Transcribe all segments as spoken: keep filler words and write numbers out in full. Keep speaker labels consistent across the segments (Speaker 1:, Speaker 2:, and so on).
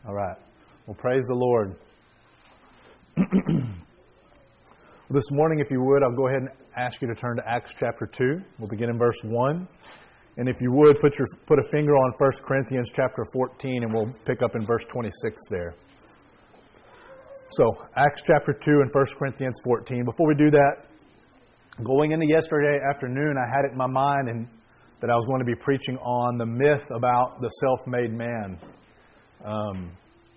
Speaker 1: All right. Well, praise the Lord. This morning, if you would, I'll go ahead and ask you to turn to Acts chapter two. We'll begin in verse one. And if you would, put your put a finger on First Corinthians chapter fourteen, and we'll pick up in verse twenty-six there. So, Acts chapter two and First Corinthians fourteen. Before we do that, going into yesterday afternoon, I had it in my mind and that I was going to be preaching on the myth about the self-made man. Um,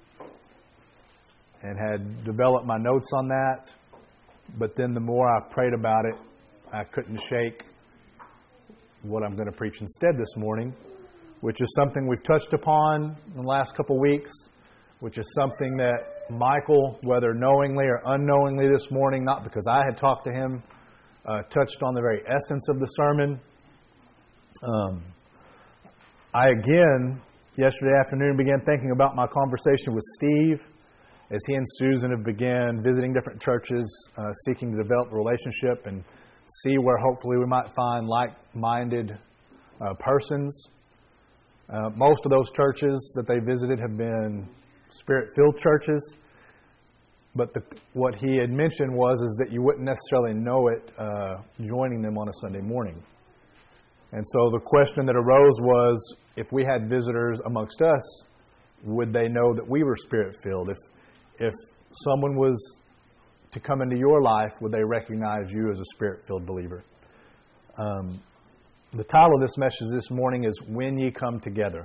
Speaker 1: and had developed my notes on that. But then the more I prayed about it, I couldn't shake what I'm going to preach instead this morning, which is something we've touched upon in the last couple of weeks, which is something that Michael, whether knowingly or unknowingly this morning, not because I had talked to him, uh, touched on the very essence of the sermon. Um, I again, yesterday afternoon, began thinking about my conversation with Steve as he and Susan have began visiting different churches, uh, seeking to develop a relationship and see where hopefully we might find like-minded uh, persons. Uh, most of those churches that they visited have been Spirit-filled churches, but the, what he had mentioned was is that you wouldn't necessarily know it uh, joining them on a Sunday morning. And so the question that arose was, if we had visitors amongst us, would they know that we were Spirit-filled? If if someone was to come into your life, would they recognize you as a Spirit-filled believer? Um, the title of this message this morning is When Ye Come Together.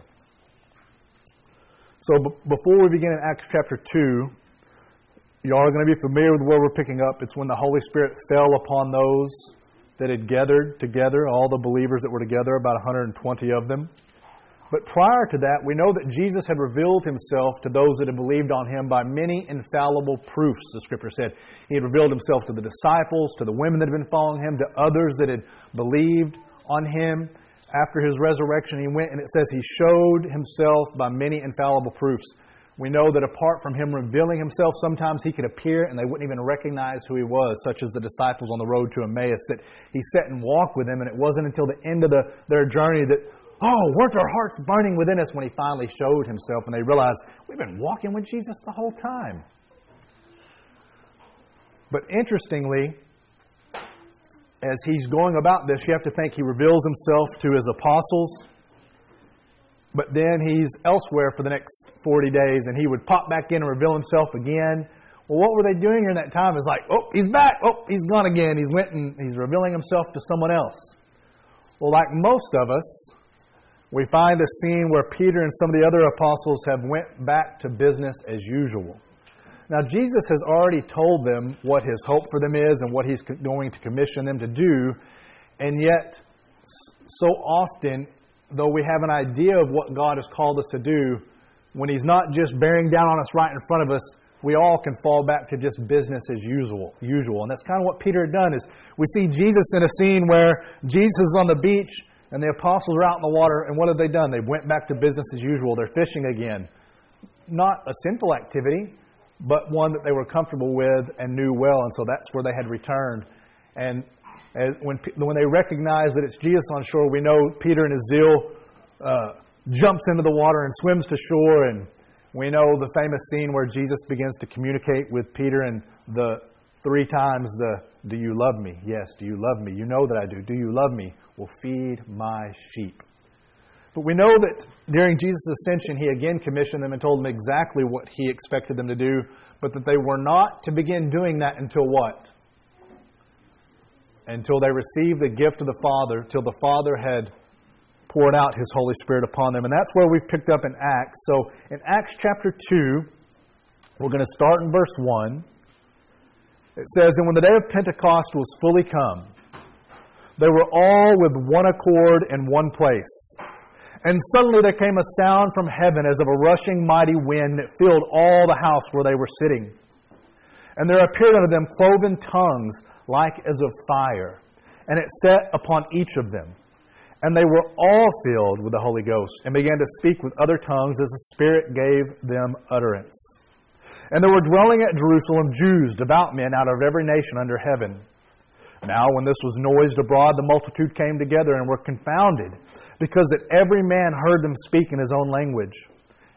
Speaker 1: So b- before we begin in Acts chapter two, you all are going to be familiar with where we're picking up. It's when the Holy Spirit fell upon those that had gathered together, all the believers that were together, about one hundred twenty of them. But prior to that, we know that Jesus had revealed Himself to those that had believed on Him by many infallible proofs, the Scripture said. He had revealed Himself to the disciples, to the women that had been following Him, to others that had believed on Him. After His resurrection, He went, and it says He showed Himself by many infallible proofs. We know that apart from Him revealing Himself, sometimes He could appear and they wouldn't even recognize who He was, such as the disciples on the road to Emmaus, that He sat and walked with them, and it wasn't until the end of the, their journey that, oh, weren't our hearts burning within us, when He finally showed Himself and they realized, we've been walking with Jesus the whole time. But interestingly, as He's going about this, you have to think He reveals Himself to His apostles, but then He's elsewhere for the next forty days, and He would pop back in and reveal Himself again. Well, what were they doing during that time? It's like, oh, He's back. Oh, He's gone again. He's went and He's revealing Himself to someone else. Well, like most of us, we find a scene where Peter and some of the other apostles have went back to business as usual. Now, Jesus has already told them what His hope for them is and what He's going to commission them to do, and yet, so often, though we have an idea of what God has called us to do, when He's not just bearing down on us right in front of us, we all can fall back to just business as usual. Usual, and that's kind of what Peter had done. Is we see Jesus in a scene where Jesus is on the beach and the apostles are out in the water, and what have they done? They went back to business as usual. They're fishing again. Not a sinful activity, but one that they were comfortable with and knew well, and so that's where they had returned. And as, when when they recognize that it's Jesus on shore, we know Peter in his zeal uh, jumps into the water and swims to shore, and we know the famous scene where Jesus begins to communicate with Peter, and the three times the, do you love me? Yes, do you love me? You know that I do. Do you love me? Will feed my sheep. But we know that during Jesus' ascension, He again commissioned them and told them exactly what He expected them to do, but that they were not to begin doing that until what? Until they received the gift of the Father, till the Father had poured out His Holy Spirit upon them. And that's where we've picked up in Acts. So in Acts chapter two, we're going to start in verse one. It says, And when the day of Pentecost was fully come, they were all with one accord in one place. And suddenly there came a sound from heaven as of a rushing mighty wind that filled all the house where they were sitting. And there appeared unto them cloven tongues like as of fire, and it sat upon each of them. And they were all filled with the Holy Ghost, and began to speak with other tongues as the Spirit gave them utterance. And there were dwelling at Jerusalem Jews, devout men out of every nation under heaven. Now, when this was noised abroad, the multitude came together and were confounded, because that every man heard them speak in his own language.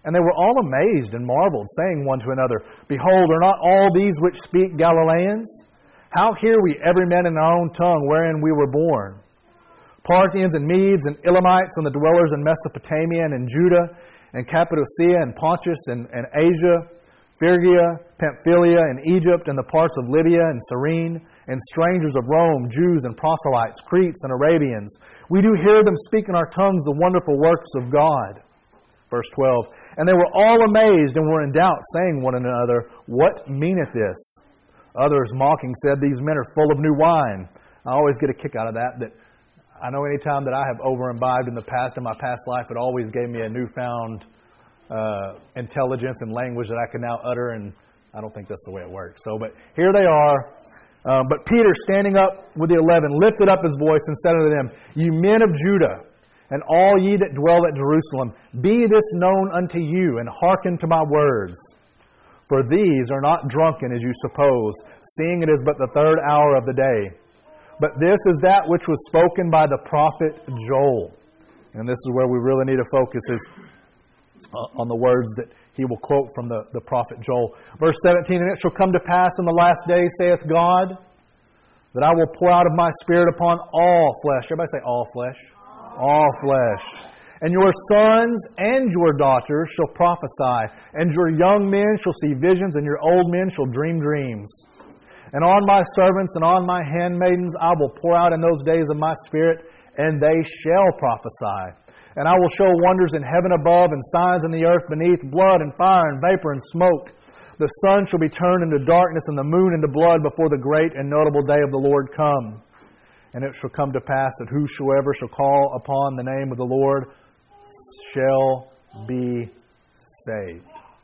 Speaker 1: And they were all amazed and marveled, saying one to another, Behold, are not all these which speak Galileans? How hear we every man in our own tongue wherein we were born? Parthians and Medes and Elamites and the dwellers in Mesopotamia and in Judah and Cappadocia and Pontus and, and Asia, Phrygia, Pamphylia and Egypt and the parts of Lydia and Cyrene, and strangers of Rome, Jews and proselytes, Cretes and Arabians. We do hear them speak in our tongues the wonderful works of God. Verse twelve, And they were all amazed and were in doubt, saying one to another, What meaneth this? Others mocking said, These men are full of new wine. I always get a kick out of that, that I know any time that I have over-imbibed in the past, in my past life, it always gave me a newfound uh, intelligence and language that I can now utter, and I don't think that's the way it works. So, but here they are. Uh, but Peter, standing up with the eleven, lifted up his voice and said unto them, Ye men of Judah, and all ye that dwell at Jerusalem, be this known unto you, and hearken to my words. For these are not drunken, as you suppose, seeing it is but the third hour of the day. But this is that which was spoken by the prophet Joel. And this is where we really need to focus, is on the words that he will quote from the, the prophet Joel. Verse seventeen, And it shall come to pass in the last days, saith God, that I will pour out of my Spirit upon all flesh. Everybody say all flesh. All flesh. And your sons and your daughters shall prophesy, and your young men shall see visions, and your old men shall dream dreams. And on my servants and on my handmaidens I will pour out in those days of my Spirit, and they shall prophesy. And I will show wonders in heaven above, and signs in the earth beneath, blood and fire and vapor and smoke. The sun shall be turned into darkness, and the moon into blood, before the great and notable day of the Lord come. And it shall come to pass that whosoever shall call upon the name of the Lord shall be saved.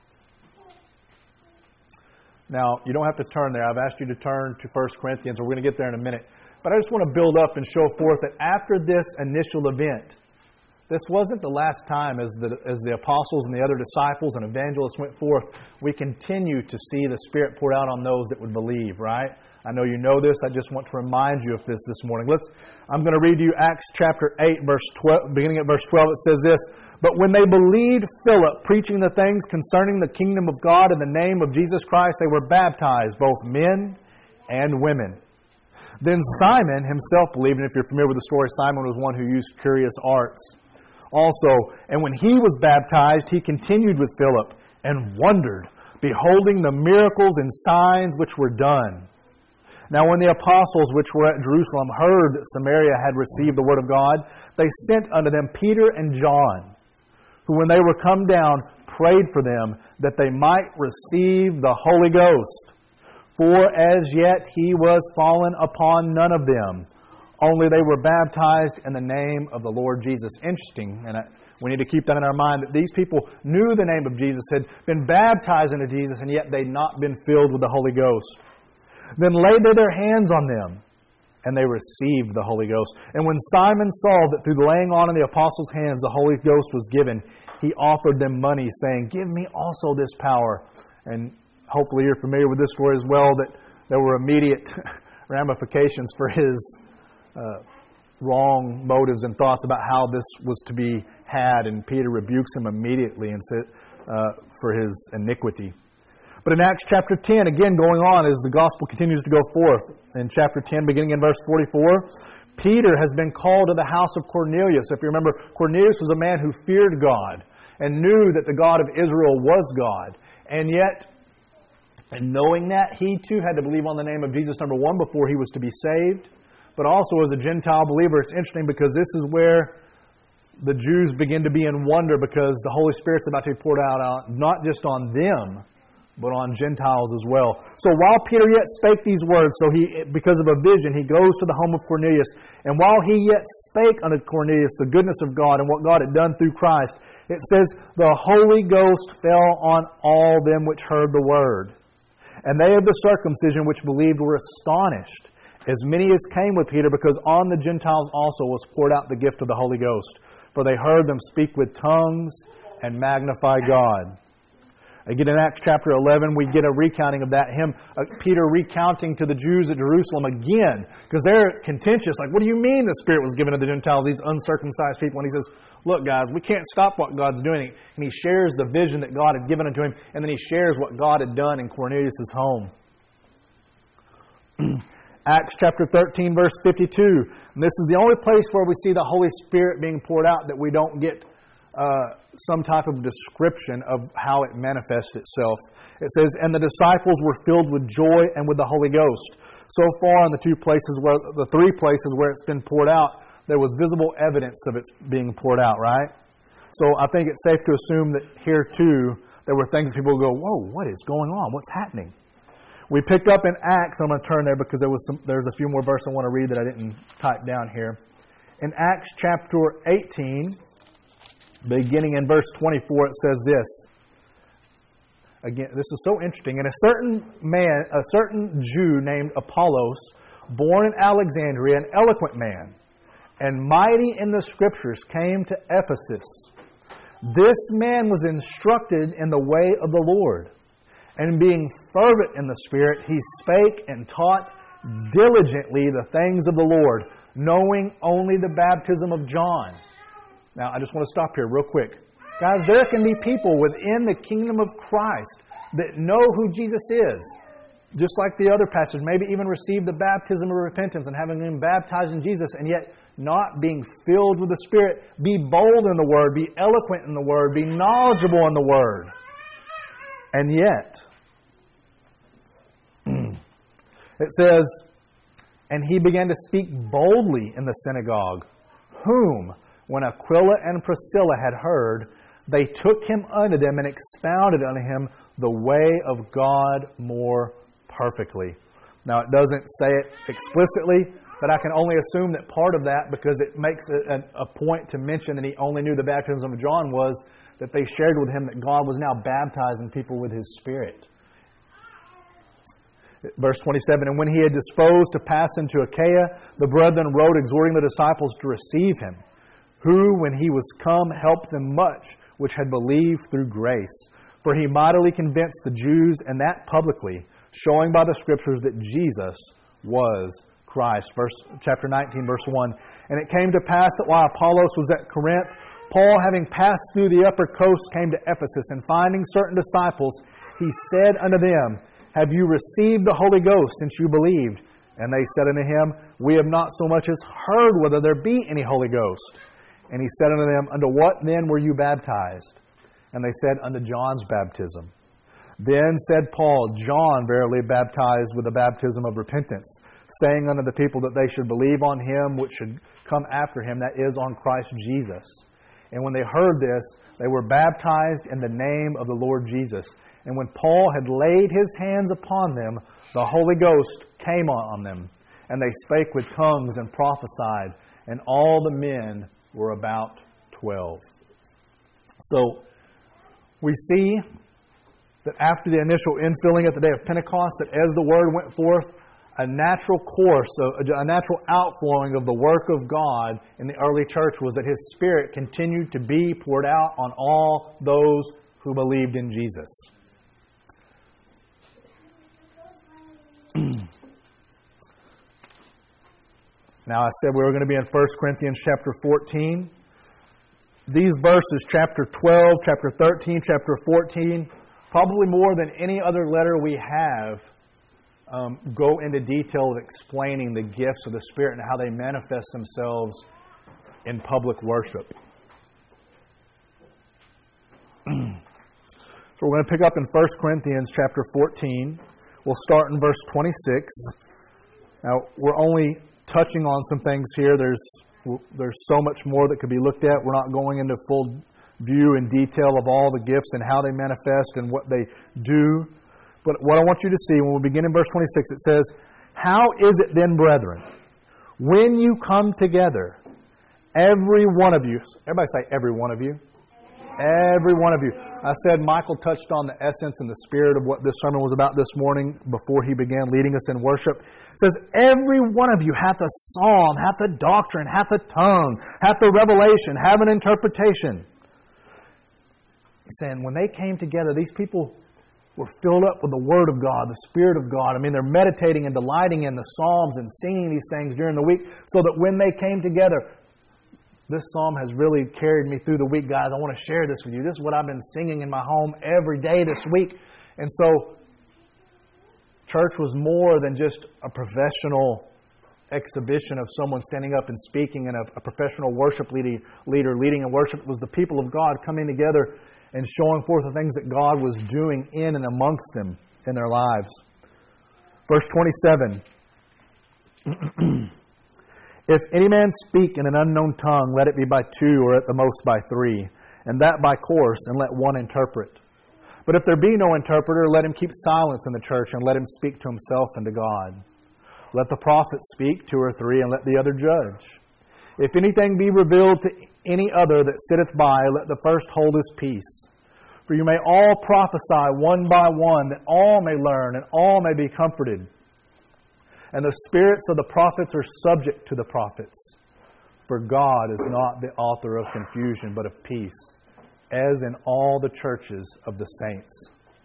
Speaker 1: Now, you don't have to turn there. I've asked you to turn to First Corinthians. We're going to get there in a minute. But I just want to build up and show forth that after this initial event, this wasn't the last time as the, as the apostles and the other disciples and evangelists went forth. We continue to see the Spirit poured out on those that would believe, right? I know you know this. I just want to remind you of this this morning. Let's. I'm going to read you Acts chapter eight, verse twelve, beginning at verse twelve. It says this, But when they believed Philip preaching the things concerning the kingdom of God in the name of Jesus Christ, they were baptized, both men and women. Then Simon himself believed, and if you're familiar with the story, Simon was one who used curious arts also. And when he was baptized, he continued with Philip and wondered, beholding the miracles and signs which were done. Now when the apostles which were at Jerusalem heard that Samaria had received the word of God, they sent unto them Peter and John, who when they were come down prayed for them that they might receive the Holy Ghost. For as yet he was fallen upon none of them, only they were baptized in the name of the Lord Jesus. Interesting, and I, we need to keep that in our mind, that these people knew the name of Jesus, had been baptized into Jesus, and yet they'd not been filled with the Holy Ghost. Then laid they their hands on them, and they received the Holy Ghost. And when Simon saw that through the laying on of the apostles' hands the Holy Ghost was given, he offered them money, saying, Give me also this power. And hopefully you're familiar with this story as well, that there were immediate ramifications for his uh, wrong motives and thoughts about how this was to be had. And Peter rebukes him immediately and said, uh, for his iniquity. But in Acts chapter ten, again going on as the gospel continues to go forth, in chapter ten, beginning in verse forty-four, Peter has been called to the house of Cornelius. If you remember, Cornelius was a man who feared God and knew that the God of Israel was God. And yet, and knowing that, he too had to believe on the name of Jesus, number one, before he was to be saved. But also as a Gentile believer, it's interesting because this is where the Jews begin to be in wonder, because the Holy Spirit's about to be poured out not just on them, but on Gentiles as well. So while Peter yet spake these words, so he, because of a vision, he goes to the home of Cornelius. And while he yet spake unto Cornelius the goodness of God and what God had done through Christ, it says, the Holy Ghost fell on all them which heard the word. And they of the circumcision which believed were astonished, as many as came with Peter, because on the Gentiles also was poured out the gift of the Holy Ghost. For they heard them speak with tongues and magnify God. Again, in Acts chapter eleven, we get a recounting of that. Him, uh, Peter recounting to the Jews at Jerusalem again, because they're contentious. Like, what do you mean the Spirit was given to the Gentiles, these uncircumcised people? And he says, look, guys, we can't stop what God's doing. And he shares the vision that God had given unto him, and then he shares what God had done in Cornelius' home. Acts chapter thirteen, verse fifty-two. And this is the only place where we see the Holy Spirit being poured out that we don't get Uh, some type of description of how it manifests itself. It says, and the disciples were filled with joy and with the Holy Ghost. So far in the two places where, the three places where it's been poured out, there was visible evidence of it being poured out, right? So I think it's safe to assume that here too, there were things that people would go, whoa, what is going on? What's happening? We picked up in Acts, I'm going to turn there because there was some, there's a few more verses I want to read that I didn't type down here. In Acts chapter eighteen, beginning in verse twenty-four, it says this. Again, this is so interesting. And a certain man, a certain Jew named Apollos, born in Alexandria, an eloquent man, and mighty in the Scriptures, came to Ephesus. This man was instructed in the way of the Lord, and being fervent in the Spirit, he spake and taught diligently the things of the Lord, knowing only the baptism of John. Now, I just want to stop here real quick. Guys, there can be people within the kingdom of Christ that know who Jesus is. Just like the other passage, maybe even receive the baptism of repentance and having been baptized in Jesus, and yet not being filled with the Spirit. Be bold in the Word, be eloquent in the Word, be knowledgeable in the Word. And yet, it says, and he began to speak boldly in the synagogue, whom, when Aquila and Priscilla had heard, they took him unto them and expounded unto him the way of God more perfectly. Now, it doesn't say it explicitly, but I can only assume that part of that, because it makes a, a, a point to mention that he only knew the baptism of John, was that they shared with him that God was now baptizing people with His Spirit. Verse twenty-seven, and when he had disposed to pass into Achaia, the brethren wrote, exhorting the disciples to receive him, who, when he was come, helped them much, which had believed through grace. For he mightily convinced the Jews, and that publicly, showing by the Scriptures that Jesus was Christ. Verse, chapter nineteen, verse one. And it came to pass that while Apollos was at Corinth, Paul, having passed through the upper coast, came to Ephesus, and finding certain disciples, he said unto them, have you received the Holy Ghost since you believed? And they said unto him, we have not so much as heard whether there be any Holy Ghost. And he said unto them, unto what then were you baptized? And they said, unto John's baptism. Then said Paul, John verily baptized with the baptism of repentance, saying unto the people that they should believe on him which should come after him, that is, on Christ Jesus. And when they heard this, they were baptized in the name of the Lord Jesus. And when Paul had laid his hands upon them, the Holy Ghost came on them, and they spake with tongues and prophesied, and all the men were about twelve. So, we see that after the initial infilling at the day of Pentecost, that as the Word went forth, a natural course, a natural outflowing of the work of God in the early church was that His Spirit continued to be poured out on all those who believed in Jesus. Now, I said we were going to be in First Corinthians chapter fourteen. These verses, chapter twelve, chapter thirteen, chapter fourteen, probably more than any other letter we have, um, go into detail of explaining the gifts of the Spirit and how they manifest themselves in public worship. So we're going to pick up in First Corinthians chapter fourteen. We'll start in verse twenty-six. Now, we're only touching on some things here. There's there's so much more that could be looked at. We're not going into full view and detail of all the gifts and how they manifest and what they do. But what I want you to see, when we begin in verse twenty-six, it says, how is it then, brethren, when you come together, every one of you, everybody say every one of you. Every one of you. I said Michael touched on the essence and the spirit of what this sermon was about this morning before he began leading us in worship. It says, every one of you hath a psalm, hath a doctrine, hath a tongue, hath a revelation, hath an interpretation. He's saying when they came together, these people were filled up with the Word of God, the Spirit of God. I mean, they're meditating and delighting in the Psalms and singing these things during the week so that when they came together, this psalm has really carried me through the week, guys. I want to share this with you. This is what I've been singing in my home every day this week. And so, church was more than just a professional exhibition of someone standing up and speaking and a, a professional worship leader, leader leading in worship. It was the people of God coming together and showing forth the things that God was doing in and amongst them in their lives. Verse twenty-seven. If any man speak in an unknown tongue, let it be by two, or at the most by three, and that by course, and let one interpret. But if there be no interpreter, let him keep silence in the church, and let him speak to himself and to God. Let the prophets speak, two or three, and let the other judge. If anything be revealed to any other that sitteth by, let the first hold his peace. For you may all prophesy one by one, that all may learn, and all may be comforted. And the spirits of the prophets are subject to the prophets. For God is not the author of confusion, but of peace, as in all the churches of the saints.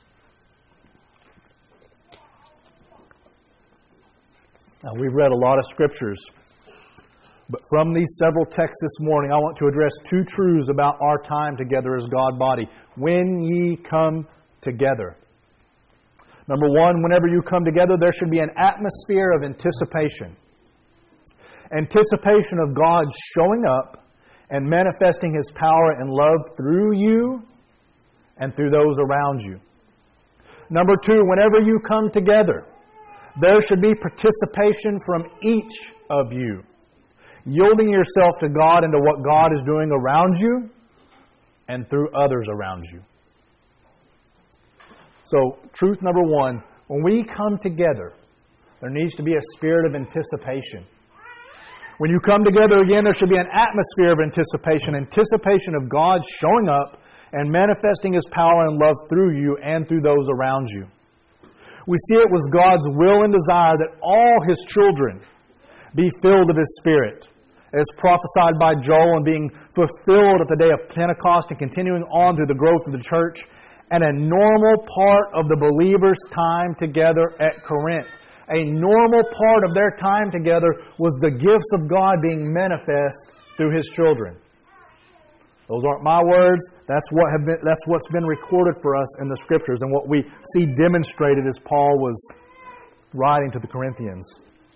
Speaker 1: Now, we've read a lot of scriptures, but from these several texts this morning, I want to address two truths about our time together as God body. When ye come together. Number one, whenever you come together, there should be an atmosphere of anticipation. Anticipation of God showing up and manifesting His power and love through you and through those around you. Number two, whenever you come together, there should be participation from each of you, yielding yourself to God and to what God is doing around you and through others around you. So, truth number one, when we come together, there needs to be a spirit of anticipation. When you come together again, there should be an atmosphere of anticipation, anticipation of God showing up and manifesting His power and love through you and through those around you. We see it was God's will and desire that all His children be filled of His Spirit, as prophesied by Joel and being fulfilled at the day of Pentecost and continuing on through the growth of the church, and a normal part of the believers' time together at Corinth. A normal part of their time together was the gifts of God being manifest through His children. Those aren't my words. That's what have been, that's what's been recorded for us in the Scriptures and what we see demonstrated as Paul was writing to the Corinthians.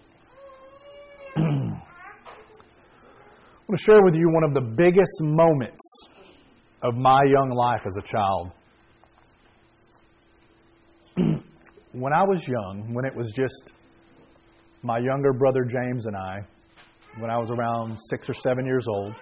Speaker 1: I want to share with you one of the biggest moments of my young life as a child. When I was young, when it was just my younger brother James and I, when I was around six or seven years old,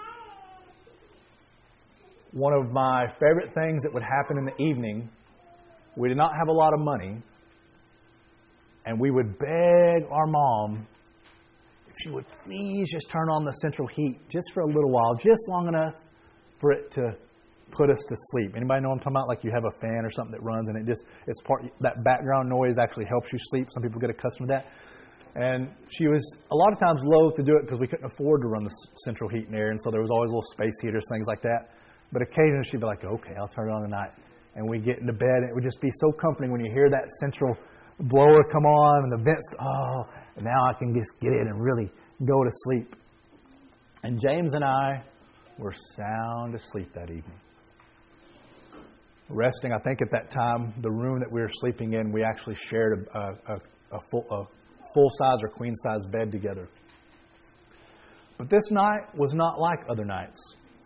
Speaker 1: one of my favorite things that would happen in the evening, we did not have a lot of money, and we would beg our mom if she would please just turn on the central heat just for a little while, just long enough for it to put us to sleep. Anybody know what I'm talking about? Like you have a fan or something that runs and it just, it's part, that background noise actually helps you sleep. Some people get accustomed to that. And she was a lot of times loath to do it because we couldn't afford to run the central heat and air, and so there was always little space heaters, things like that. But occasionally she'd be like, okay, I'll turn it on tonight. And we'd get into bed and it would just be so comforting when you hear that central blower come on and the vents, oh, and now I can just get in and really go to sleep. And James and I were sound asleep that evening. Resting, I think at that time, the room that we were sleeping in, we actually shared a, a, a, full, a full-size or queen-size bed together. But this night was not like other nights.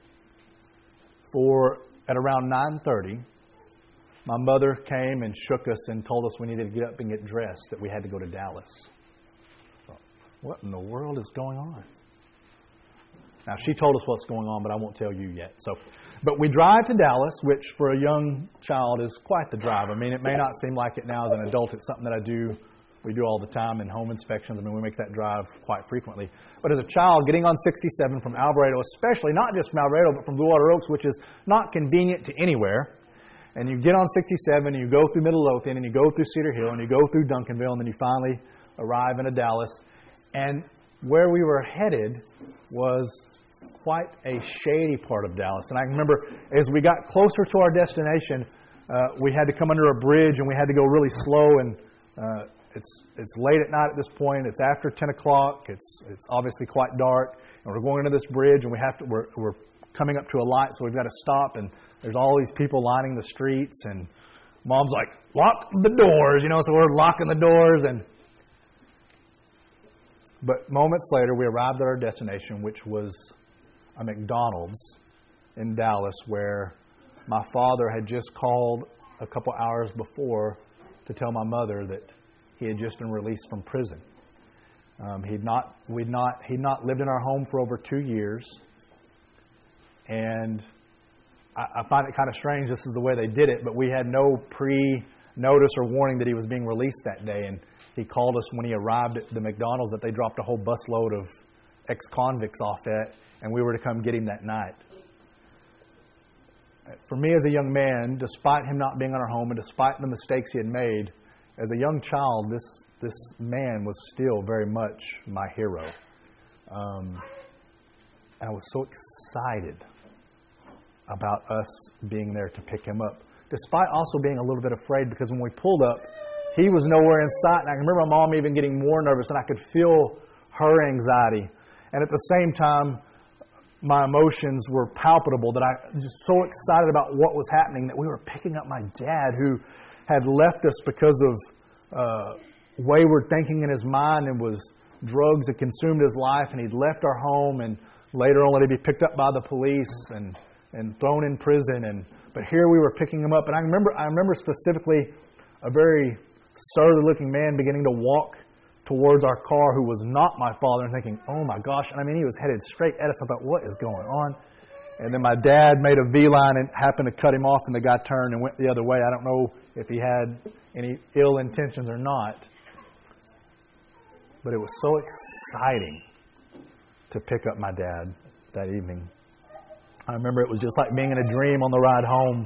Speaker 1: For at around nine thirty, my mother came and shook us and told us we needed to get up and get dressed, that we had to go to Dallas. So, what in the world is going on? Now, she told us what's going on, but I won't tell you yet. So, but we drive to Dallas, which for a young child is quite the drive. I mean, it may not seem like it now as an adult. It's something that I do, we do all the time in home inspections. I mean, we make that drive quite frequently. But as a child, getting on sixty-seven from Alvarado, especially not just from Alvarado, but from Blue Water Oaks, which is not convenient to anywhere, and you get on sixty-seven, and you go through Middle Lothian, and you go through Cedar Hill, and you go through Duncanville, and then you finally arrive into Dallas. And where we were headed was quite a shady part of Dallas. And I remember as we got closer to our destination, uh, we had to come under a bridge and we had to go really slow. And uh, it's it's late at night at this point. It's after ten o'clock. It's it's obviously quite dark. And we're going into this bridge and we have to we're we're coming up to a light, so we've got to stop. And there's all these people lining the streets. And Mom's like, lock the doors, you know. So we're locking the doors and. But moments later, we arrived at our destination, which was a McDonald's in Dallas, where my father had just called a couple hours before to tell my mother that he had just been released from prison. Um, he'd not, we'd not, he'd not lived in our home for over two years, and I, I find it kind of strange. This is the way they did it, but we had no pre-notice or warning that he was being released that day, and he called us when he arrived at the McDonald's that they dropped a whole busload of ex-convicts off at, and we were to come get him that night. For me as a young man, despite him not being in our home and despite the mistakes he had made, as a young child, this this man was still very much my hero. Um, and I was so excited about us being there to pick him up, despite also being a little bit afraid, because when we pulled up, he was nowhere in sight. And I remember my mom even getting more nervous, and I could feel her anxiety. And at the same time, my emotions were palpable, that I was just so excited about what was happening that we were picking up my dad, who had left us because of uh, wayward thinking in his mind, and was drugs that consumed his life, and he'd left our home, and later on let him be picked up by the police and, and thrown in prison. And but here we were picking him up, and I remember I remember specifically a very surly looking man beginning to walk towards our car who was not my father, and thinking, oh my gosh. And I mean, he was headed straight at us. I thought, what is going on? And then my dad made a V-line and happened to cut him off, and the guy turned and went the other way. I don't know if he had any ill intentions or not. But it was so exciting to pick up my dad that evening. I remember it was just like being in a dream on the ride home.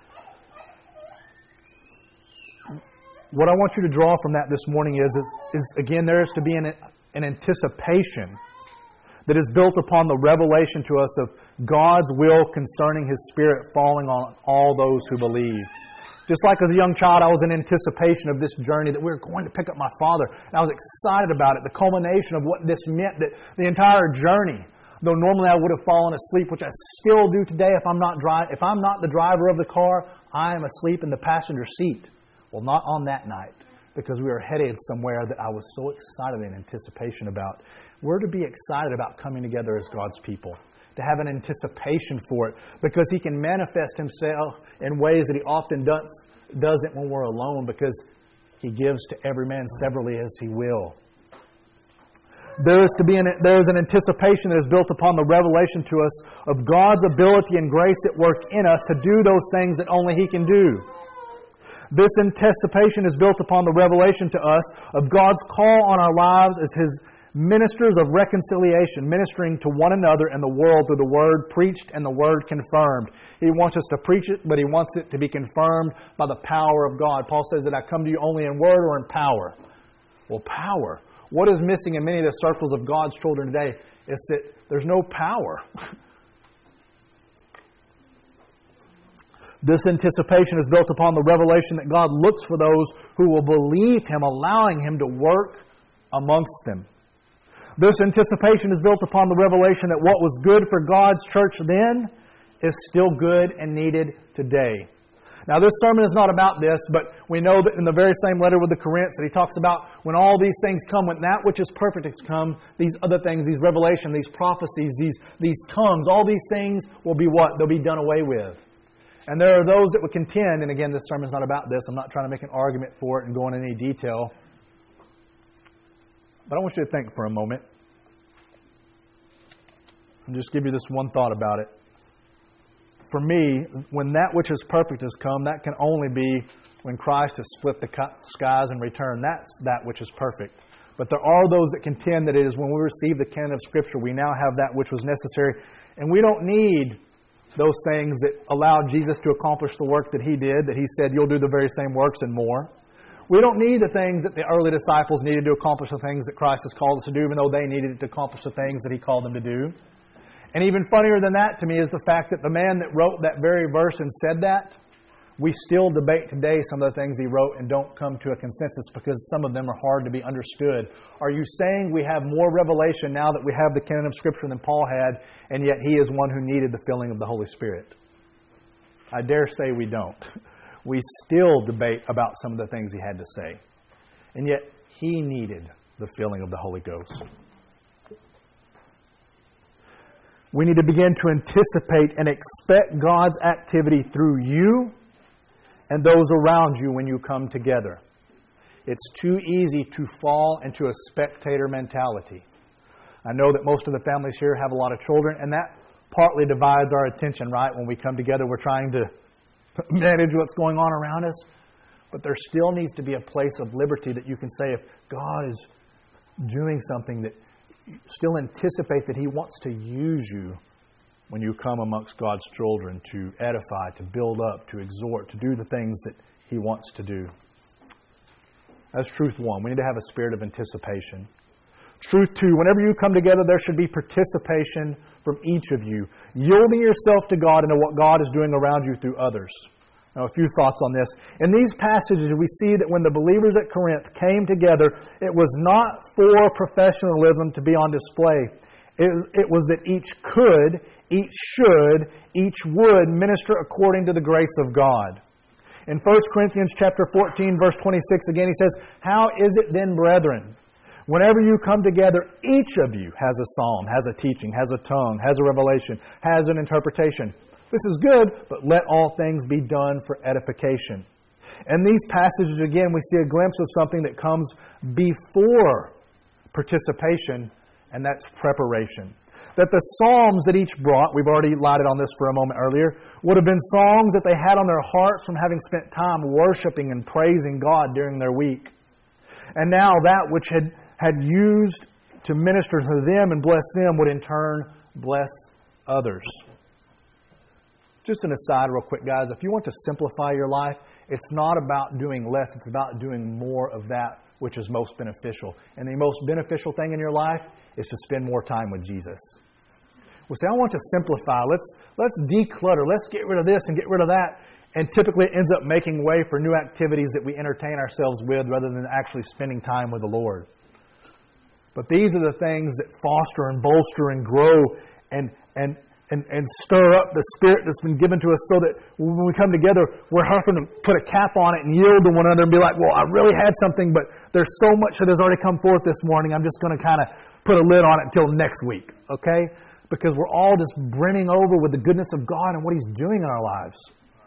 Speaker 1: What I want you to draw from that this morning is, is, is again, there is to be an, an anticipation that is built upon the revelation to us of God's will concerning His Spirit falling on all those who believe. Just like as a young child, I was in anticipation of this journey that we were going to pick up my father. And I was excited about it, the culmination of what this meant, that the entire journey, though normally I would have fallen asleep, which I still do today if I'm not dri- if I'm not the driver of the car, I am asleep in the passenger seat. Well, not on that night, because we were headed somewhere that I was so excited in anticipation about. We're to be excited about coming together as God's people, to have an anticipation for it, because He can manifest Himself in ways that He often does, doesn't when we're alone, because He gives to every man severally as He will. There is to be an, there is an anticipation that is built upon the revelation to us of God's ability and grace at work in us to do those things that only He can do. This anticipation is built upon the revelation to us of God's call on our lives as His ministers of reconciliation, ministering to one another and the world through the Word preached and the Word confirmed. He wants us to preach it, but He wants it to be confirmed by the power of God. Paul says that I come to you only in word or in power. Well, power. What is missing in many of the circles of God's children today is that there's no power. This anticipation is built upon the revelation that God looks for those who will believe Him, allowing Him to work amongst them. This anticipation is built upon the revelation that what was good for God's church then is still good and needed today. Now, this sermon is not about this, but we know that in the very same letter with the Corinthians that he talks about when all these things come, when that which is perfect has come, these other things, these revelation, these prophecies, these, these tongues, all these things will be what? They'll be done away with. And there are those that would contend, and again, this sermon is not about this. I'm not trying to make an argument for it and go into any detail. But I want you to think for a moment. And just give you this one thought about it. For me, when that which is perfect has come, that can only be when Christ has split the skies and returned. That's that which is perfect. But there are those that contend that it is when we receive the canon of Scripture, we now have that which was necessary. And we don't need those things that allowed Jesus to accomplish the work that He did, that He said, you'll do the very same works and more. We don't need the things that the early disciples needed to accomplish the things that Christ has called us to do, even though they needed it to accomplish the things that He called them to do. And even funnier than that to me is the fact that the man that wrote that very verse and said that, we still debate today some of the things he wrote and don't come to a consensus because some of them are hard to be understood. Are you saying we have more revelation now that we have the canon of Scripture than Paul had, and yet he is one who needed the filling of the Holy Spirit? I dare say we don't. We still debate about some of the things he had to say. And yet he needed the filling of the Holy Ghost. We need to begin to anticipate and expect God's activity through you and those around you when you come together. It's too easy to fall into a spectator mentality. I know that most of the families here have a lot of children, and that partly divides our attention, right? When we come together, we're trying to manage what's going on around us. But there still needs to be a place of liberty that you can say, if God is doing something, that still anticipate that He wants to use you when you come amongst God's children to edify, to build up, to exhort, to do the things that He wants to do. That's truth one. We need to have a spirit of anticipation. Truth two, whenever you come together, there should be participation from each of you, yielding yourself to God and to what God is doing around you through others. Now, a few thoughts on this. In these passages, we see that when the believers at Corinth came together, it was not for professionalism to be on display. It, it was that each could, each should, each would minister according to the grace of God. In First Corinthians chapter fourteen, verse twenty-six, again, he says, "How is it then, brethren? Whenever you come together, each of you has a psalm, has a teaching, has a tongue, has a revelation, has an interpretation. This is good, but let all things be done for edification." In these passages, again, we see a glimpse of something that comes before participation, and that's preparation. That the psalms that each brought, we've already lighted on this for a moment earlier, would have been songs that they had on their hearts from having spent time worshiping and praising God during their week. And now that which had, had used to minister to them and bless them would in turn bless others. Just an aside real quick, guys. If you want to simplify your life, it's not about doing less. It's about doing more of that which is most beneficial. And the most beneficial thing in your life is to spend more time with Jesus. We'll say, I want to simplify. Let's, let's declutter. Let's get rid of this and get rid of that. And typically it ends up making way for new activities that we entertain ourselves with rather than actually spending time with the Lord. But these are the things that foster and bolster and grow and, and, and, and stir up the Spirit that's been given to us so that when we come together, we're having to put a cap on it and yield to one another and be like, well, I really had something, but there's so much that has already come forth this morning, I'm just going to kind of put a lid on it until next week, okay? Because we're all just brimming over with the goodness of God and what He's doing in our lives.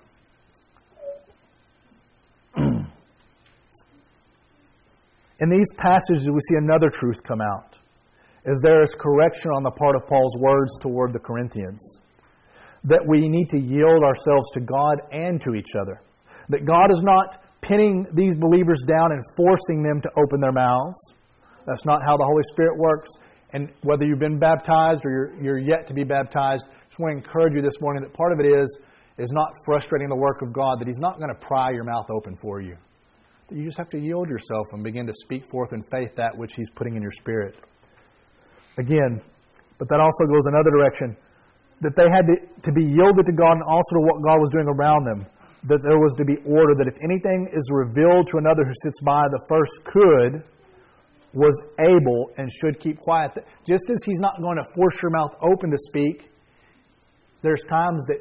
Speaker 1: In these passages, we see another truth come out, as there is correction on the part of Paul's words toward the Corinthians, that we need to yield ourselves to God and to each other. That God is not pinning these believers down and forcing them to open their mouths. That's not how the Holy Spirit works. And whether you've been baptized or you're, you're yet to be baptized, I just want to encourage you this morning that part of it is, is not frustrating the work of God, that He's not going to pry your mouth open for you. That you just have to yield yourself and begin to speak forth in faith that which He's putting in your spirit. Again, but that also goes another direction, that they had to, to be yielded to God and also to what God was doing around them. That there was to be order, that if anything is revealed to another who sits by, the first could, was able, and should keep quiet. Just as He's not going to force your mouth open to speak, there's times that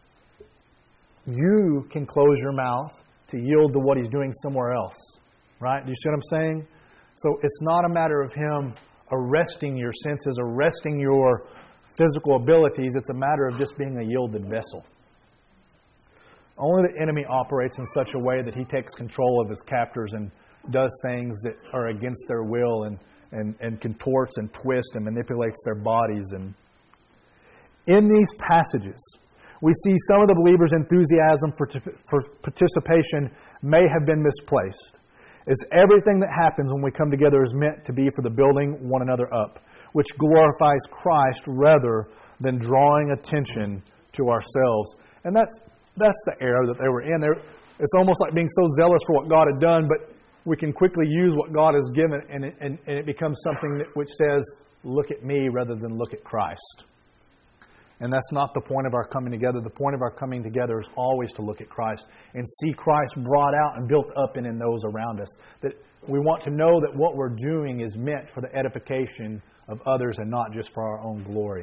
Speaker 1: you can close your mouth to yield to what He's doing somewhere else. Right? Do you see what I'm saying? So it's not a matter of Him arresting your senses, arresting your physical abilities. It's a matter of just being a yielded vessel. Only the enemy operates in such a way that he takes control of his captors and does things that are against their will and, and, and contorts and twists and manipulates their bodies. And in these passages, we see some of the believers' enthusiasm for, for participation may have been misplaced. As everything that happens when we come together is meant to be for the building one another up, which glorifies Christ rather than drawing attention to ourselves. And that's that's the error that they were in. They're, it's almost like being so zealous for what God had done, but we can quickly use what God has given, and it, and, and it becomes something that, which says, look at me rather than look at Christ. And that's not the point of our coming together. The point of our coming together is always to look at Christ and see Christ brought out and built up in, in those around us. That we want to know that what we're doing is meant for the edification of others and not just for our own glory.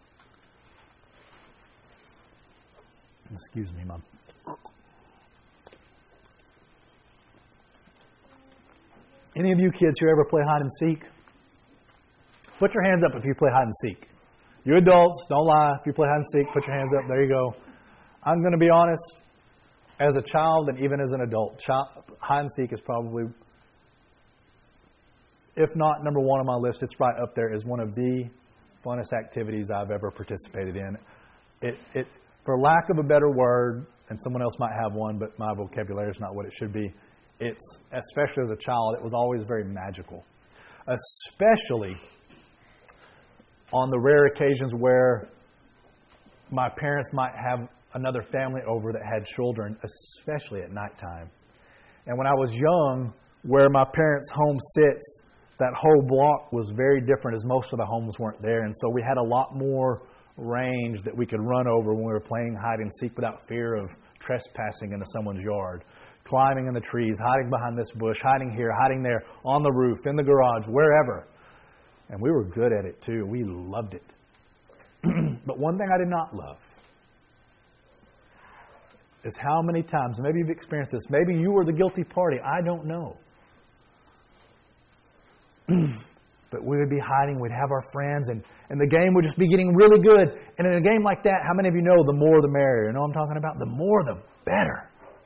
Speaker 1: Excuse me, Mom. Any of you kids here ever play hide and seek? Put your hands up if you play hide and seek. You adults, don't lie. If you play hide and seek, put your hands up. There you go. I'm going to be honest. As a child and even as an adult, child, hide and seek is probably, if not number one on my list, it's right up there as one of the funnest activities I've ever participated in. It, it, for lack of a better word, and someone else might have one, but my vocabulary is not what it should be. It's, especially as a child, it was always very magical. Especially on the rare occasions where my parents might have another family over that had children, especially at nighttime. And when I was young, where my parents' home sits, that whole block was very different as most of the homes weren't there. And so we had a lot more range that we could run over when we were playing hide and seek without fear of trespassing into someone's yard. Climbing in the trees, hiding behind this bush, hiding here, hiding there, on the roof, in the garage, wherever. And we were good at it too. We loved it. But one thing I did not love is how many times, maybe you've experienced this, maybe you were the guilty party, I don't know. But we would be hiding, we'd have our friends, and, and the game would just be getting really good. And in a game like that, how many of you know the more the merrier? You know what I'm talking about? The more the better.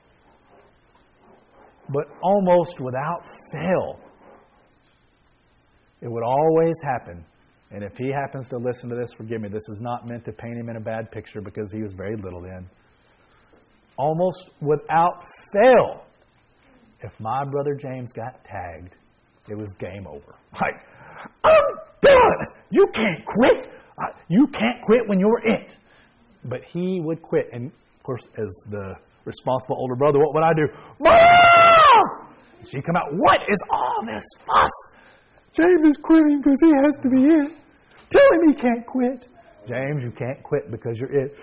Speaker 1: But almost without fail, it would always happen. And if he happens to listen to this, forgive me, this is not meant to paint him in a bad picture because he was very little then. Almost without fail, if my brother James got tagged, it was game over. Like, I'm done! You can't quit! Uh, you can't quit when you're it. But he would quit. And, of course, as the responsible older brother, what would I do? Mom! She'd come out, what is all this fuss? James is quitting because he has to be it. Tell him he can't quit. James, you can't quit because you're it.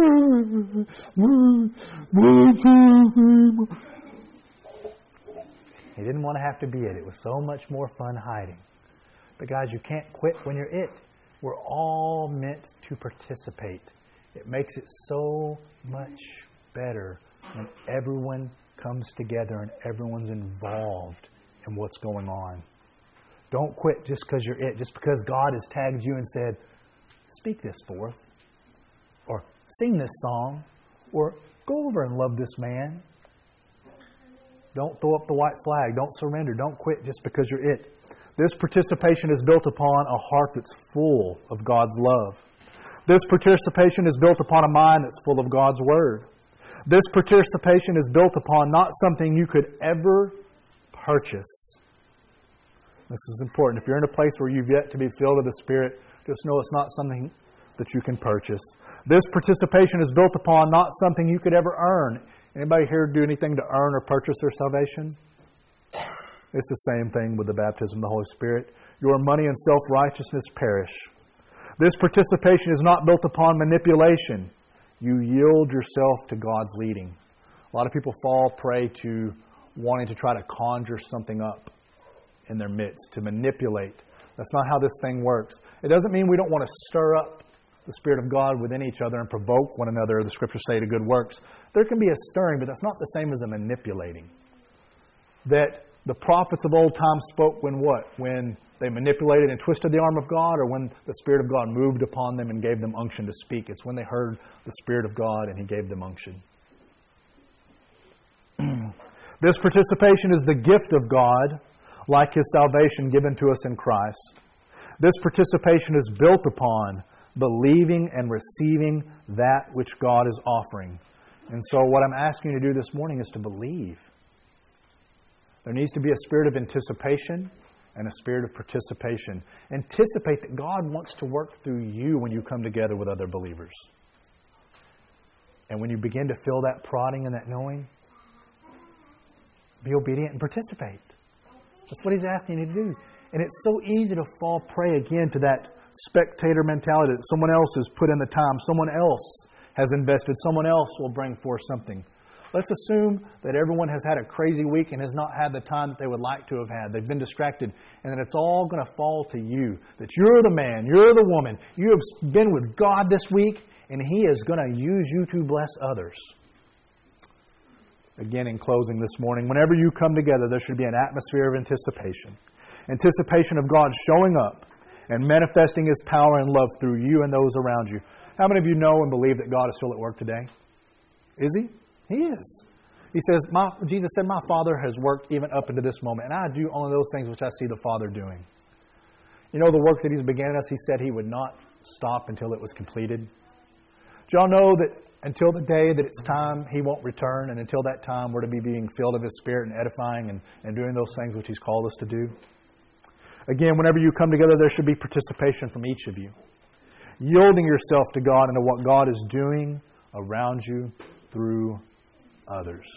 Speaker 1: He didn't want to have to be it. It was so much more fun hiding. But guys, you can't quit when you're it. We're all meant to participate. It makes it so much better when everyone comes together and everyone's involved in what's going on. Don't quit just because you're it, just because God has tagged you and said, speak this forth, or sing this song, or go over and love this man. Don't throw up the white flag. Don't surrender. Don't quit just because you're it. This participation is built upon a heart that's full of God's love. This participation is built upon a mind that's full of God's Word. This participation is built upon not something you could ever purchase. This is important. If you're in a place where you've yet to be filled with the Spirit, just know it's not something that you can purchase. This participation is built upon not something you could ever earn. Anybody here do anything to earn or purchase their salvation? It's the same thing with the baptism of the Holy Spirit. Your money and self-righteousness perish. This participation is not built upon manipulation. You yield yourself to God's leading. A lot of people fall prey to wanting to try to conjure something up in their midst, to manipulate. That's not how this thing works. It doesn't mean we don't want to stir up the Spirit of God within each other and provoke one another, the Scriptures say, to good works. There can be a stirring, but that's not the same as a manipulating. That the prophets of old time spoke when what? When they manipulated and twisted the arm of God, or when the Spirit of God moved upon them and gave them unction to speak. It's when they heard the Spirit of God and He gave them unction. This participation is the gift of God, like His salvation given to us in Christ. This participation is built upon believing and receiving that which God is offering. And so what I'm asking you to do this morning is to believe. There needs to be a spirit of anticipation and a spirit of participation. Anticipate that God wants to work through you when you come together with other believers. And when you begin to feel that prodding and that knowing, be obedient and participate. That's what He's asking you to do. And it's so easy to fall prey again to that spectator mentality that someone else has put in the time, someone else has invested, someone else will bring forth something. Let's assume that everyone has had a crazy week and has not had the time that they would like to have had. They've been distracted, and that it's all going to fall to you. That you're the man, you're the woman. You have been with God this week, and He is going to use you to bless others. Again, in closing this morning, whenever you come together, there should be an atmosphere of anticipation. Anticipation of God showing up and manifesting His power and love through you and those around you. How many of you know and believe that God is still at work today? Is He? He is. He says, my, Jesus said, my Father has worked even up into this moment, and I do only those things which I see the Father doing. You know the work that He's began in us, He said He would not stop until it was completed. Do y'all know that until the day that it's time, He won't return, and until that time we're to be being filled of His Spirit and edifying and, and doing those things which He's called us to do? Again, whenever you come together, there should be participation from each of you. Yielding yourself to God and to what God is doing around you through others.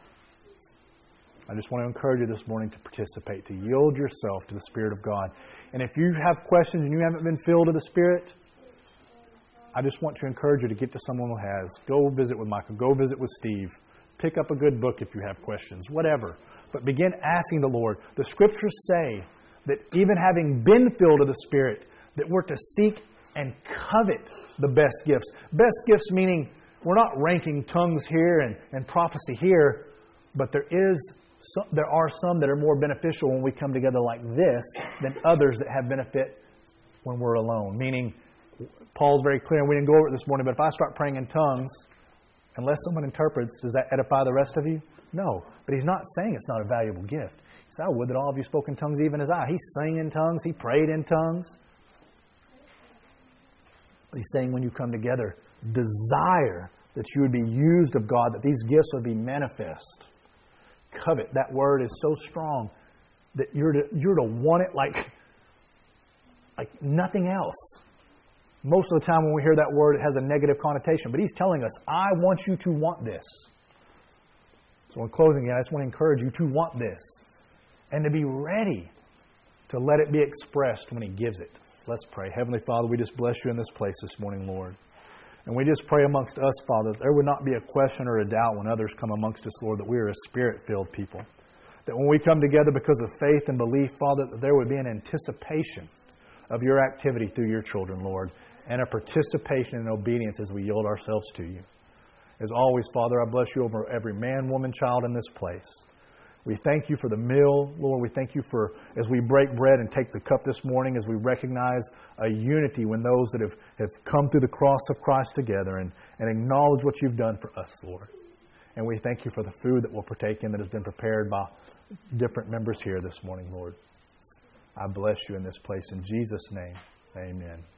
Speaker 1: I just want to encourage you this morning to participate, to yield yourself to the Spirit of God. And if you have questions and you haven't been filled with the Spirit, I just want to encourage you to get to someone who has. Go visit with Michael. Go visit with Steve. Pick up a good book if you have questions. Whatever. But begin asking the Lord. The Scriptures say that even having been filled with the Spirit, that we're to seek and covet the best gifts. Best gifts meaning we're not ranking tongues here and, and prophecy here, but there is some, there are some that are more beneficial when we come together like this than others that have benefit when we're alone. Meaning, Paul's very clear, and we didn't go over it this morning, but if I start praying in tongues, unless someone interprets, does that edify the rest of you? No. But he's not saying it's not a valuable gift. He said, I would that all of you spoke in tongues even as I. He sang in tongues. He prayed in tongues. But he's saying when you come together, desire that you would be used of God, that these gifts would be manifest. Covet, that word is so strong that you're to, you're to want it like, like nothing else. Most of the time when we hear that word, it has a negative connotation. But He's telling us, I want you to want this. So in closing, I just want to encourage you to want this. And to be ready to let it be expressed when He gives it. Let's pray. Heavenly Father, we just bless You in this place this morning, Lord. And we just pray amongst us, Father, that there would not be a question or a doubt when others come amongst us, Lord, that we are a Spirit-filled people. That when we come together because of faith and belief, Father, that there would be an anticipation of Your activity through Your children, Lord, and a participation in obedience as we yield ourselves to You. As always, Father, I bless You over every man, woman, child in this place. We thank You for the meal, Lord. We thank You for, as we break bread and take the cup this morning, as we recognize a unity when those that have, have come through the cross of Christ together and, and acknowledge what You've done for us, Lord. And we thank You for the food that we'll partake in that has been prepared by different members here this morning, Lord. I bless You in this place. In Jesus' name, amen.